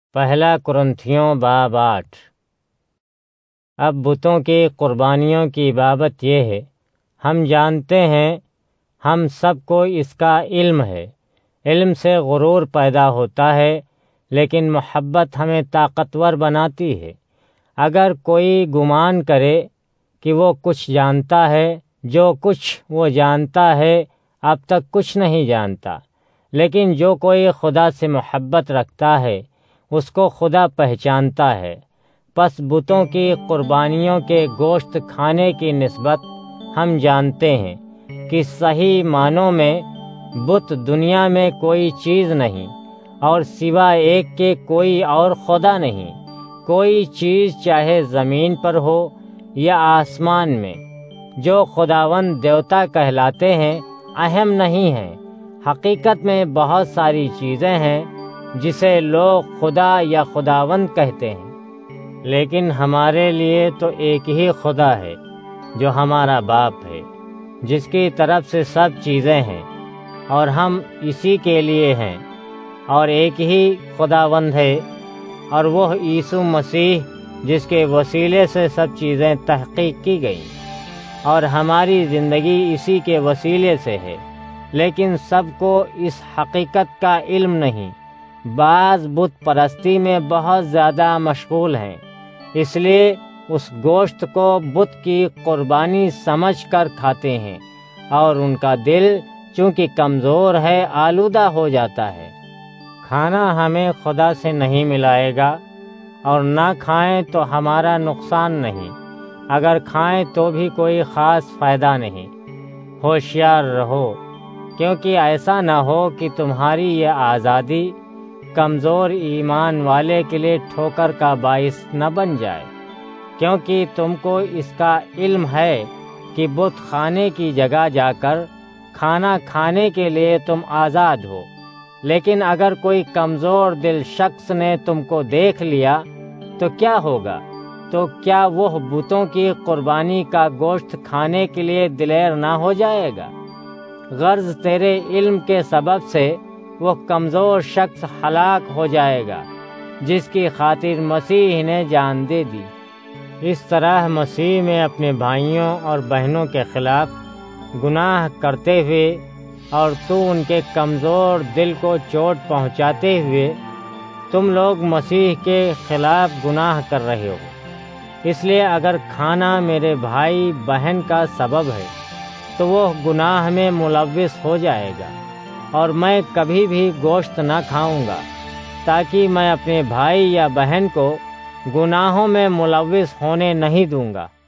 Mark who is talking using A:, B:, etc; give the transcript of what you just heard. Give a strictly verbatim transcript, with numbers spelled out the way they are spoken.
A: پہلا کرنتھیوں باب آٹھ۔ اب بتوں کی قربانیوں کی بابت یہ ہے، ہم جانتے ہیں، ہم سب کو اس کا علم ہے۔ علم سے غرور پیدا ہوتا ہے، لیکن محبت ہمیں طاقتور بناتی ہے۔ اگر کوئی گمان کرے کہ وہ کچھ جانتا ہے، جو کچھ وہ جانتا ہے اب تک کچھ نہیں جانتا۔ لیکن جو کوئی خدا سے محبت رکھتا ہے، اس کو خدا پہچانتا ہے۔ پس بتوں کی قربانیوں کے گوشت کھانے کی نسبت ہم جانتے ہیں کہ صحیح معنوں میں بت دنیا میں کوئی چیز نہیں، اور سوائے ایک کے کوئی اور خدا نہیں۔ کوئی چیز چاہے زمین پر ہو یا آسمان میں، جو خداوند دیوتا کہلاتے ہیں اہم نہیں ہیں۔ حقیقت میں بہت ساری چیزیں ہیں جسے لوگ خدا یا خداوند کہتے ہیں، لیکن ہمارے لیے تو ایک ہی خدا ہے جو ہمارا باپ ہے، جس کی طرف سے سب چیزیں ہیں، اور ہم اسی کے لیے ہیں۔ اور ایک ہی خداوند ہے، اور وہ یسوع مسیح جس کے وسیلے سے سب چیزیں تحقیق کی گئیں، اور ہماری زندگی اسی کے وسیلے سے ہے۔ لیکن سب کو اس حقیقت کا علم نہیں۔ بعض بت پرستی میں بہت زیادہ مشغول ہیں، اس لیے اس گوشت کو بت کی قربانی سمجھ کر کھاتے ہیں، اور ان کا دل چونکہ کمزور ہے آلودہ ہو جاتا ہے۔ کھانا ہمیں خدا سے نہیں ملائے گا، اور نہ کھائیں تو ہمارا نقصان نہیں، اگر کھائیں تو بھی کوئی خاص فائدہ نہیں۔ ہوشیار رہو، کیونکہ ایسا نہ ہو کہ تمہاری یہ آزادی کمزور ایمان والے کے لیے ٹھوکر کا باعث نہ بن جائے، کیونکہ تم کو اس کا علم ہے کہ بت خانے کی جگہ جا کر کھانا کھانے کے لیے تم آزاد ہو۔ لیکن اگر کوئی کمزور دل شخص نے تم کو دیکھ لیا تو کیا ہوگا؟ تو کیا وہ بتوں کی قربانی کا گوشت کھانے کے لیے دلیر نہ ہو جائے گا؟ غرض تیرے علم کے سبب سے وہ کمزور شخص ہلاک ہو جائے گا، جس کی خاطر مسیح نے جان دے دی۔ اس طرح مسیح میں اپنے بھائیوں اور بہنوں کے خلاف گناہ کرتے ہوئے اور تو ان کے کمزور دل کو چوٹ پہنچاتے ہوئے تم لوگ مسیح کے خلاف گناہ کر رہے ہو۔ اس لیے اگر کھانا میرے بھائی بہن کا سبب ہے تو وہ گناہ میں ملوث ہو جائے گا، اور میں کبھی بھی گوشت نہ کھاؤں گا، تاکہ میں اپنے بھائی یا بہن کو گناہوں میں ملوث ہونے نہیں دوں گا۔